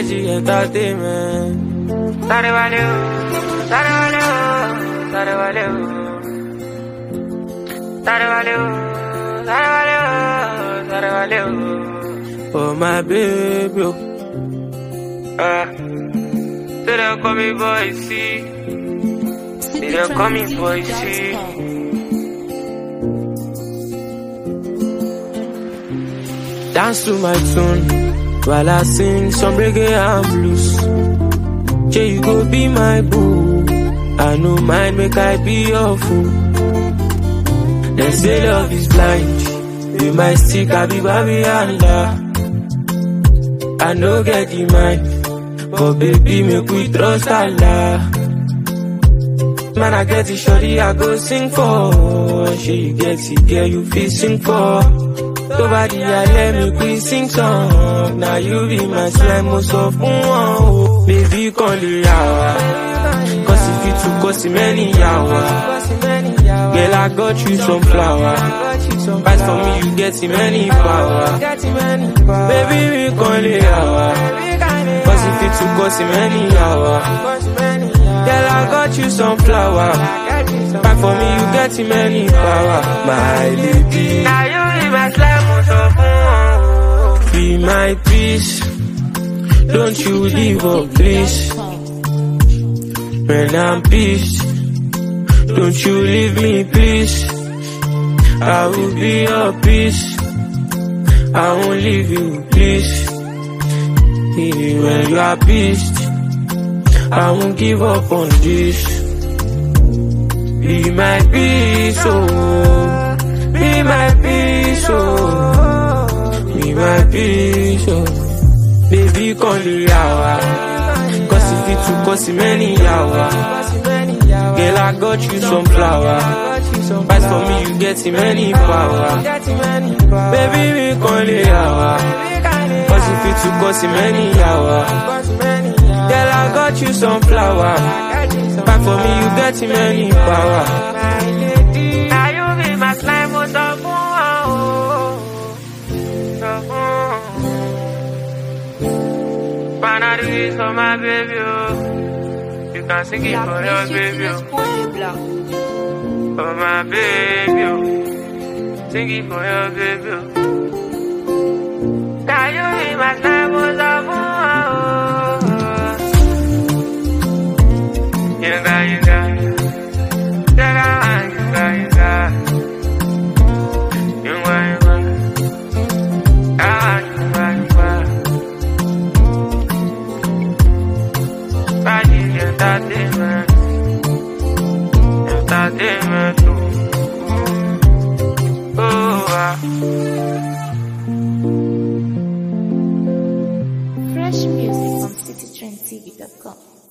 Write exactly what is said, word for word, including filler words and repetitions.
Magic Entertainment. Sare valeu, sare valeu, sare valeu. Sare valeu, sare valeu, sare valeu. Oh my baby, oh. Ah, they don't call me boy, see. They don't call me boy, see. Dance to my tune while I sing some reggae and blues. Yeah, you go be my boo. I no mind, make I be your fool. They say love is blind. You might stick, I be baby Allah. I no get the mind, but baby, make we trust Allah. Man, I get it, shorty, I go sing for. She get it, girl, you feel sing for. Nobody, I let me quit sing song. Now you be my slime, most of one. Baby, call it yawa. Cause if you too cost many yawa. Girl, I got you some flower. Fight for me, you get many power. Baby, we call it yawa. Cause if you too cost many yawa. Girl, I got you some flower. Fight for me, you get many power. My lady, now you be my slime, most of one. be my peace. Don't you leave up, please. When I'm pissed, don't you leave me, please. I will be your peace. I won't leave you, please. Even when you are pissed, I won't give up on this. Be my peace, oh. Be my peace, oh. Be my peace, oh. Baby, call it yawa. Cause if it too cost many yawa. Girl, I got you some flower. Fight for me, you get many power. Baby, we call it yawa. Cause if it too cost many yawa. Girl, I got you some flower. Fight for me, you get many power. Now you be my slime, most of one. Wanna do this for my baby, oh. You can sing it for your baby, oh. For my baby, oh. Sing it for your baby, oh. Now you be my slime, most of one. You got, you got, you got, you got, you got. You got, you got. Ah, you got, you got. Magic Entertainment, Entertainment too. Oh, ah. Fresh music from city trend T V dot com.